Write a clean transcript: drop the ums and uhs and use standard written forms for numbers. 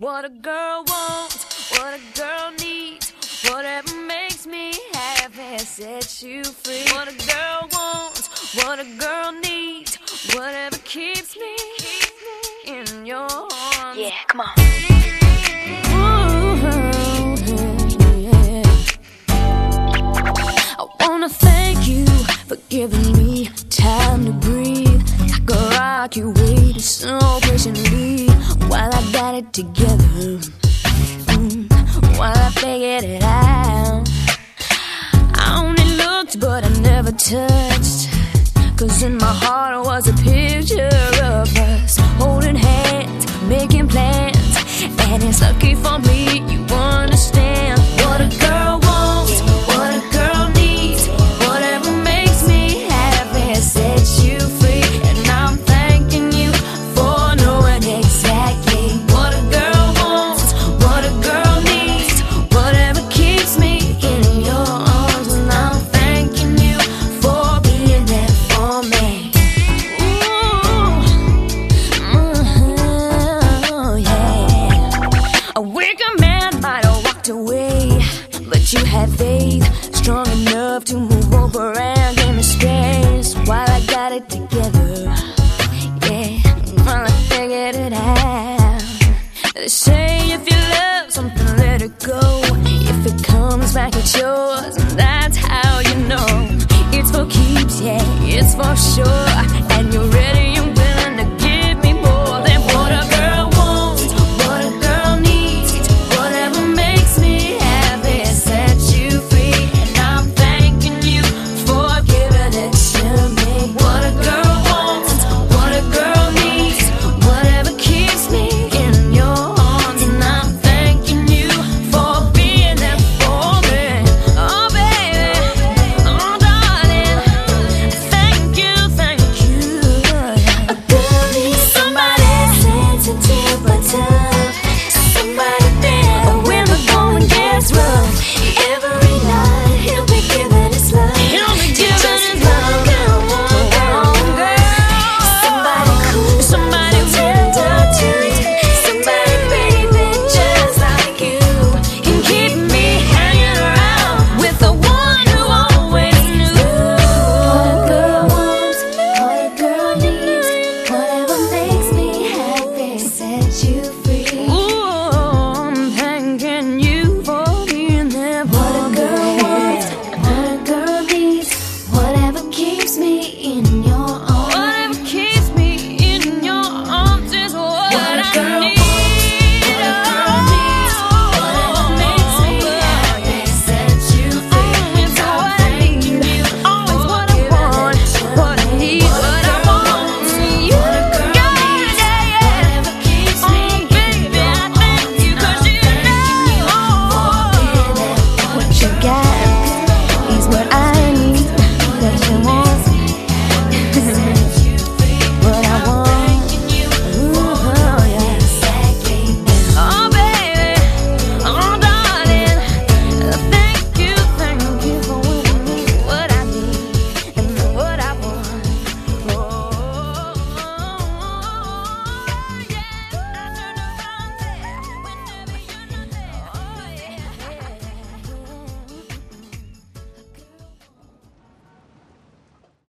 What a girl wants, what a girl needs, whatever makes me happy sets you free. What a girl wants, what a girl needs, whatever keeps me in your arms. Yeah, come on. I wanna thank you for giving me time to breathe. Like a rock you waited so patiently while I got it together, while I figured it out. I only looked but I never touched, 'cause in my heart was a picture of us holding hands, making plans. And it's lucky for me you understand. What a girl wants, what a girl needs, whatever makes me happy sets you free. And I'm thanking you for knowing exactly what a girl wants, what a girl needs, whatever keeps me in your arms. And I'm thanking you for being there for me. A weaker man might have walked away, but you had faith strong enough to move over and give me space while I got it together. Yeah, while I figured it out. They say if you love something, let it go. If it comes back, it's yours, and that's how you know it's for keeps. Yeah, it's for sure, and you're ready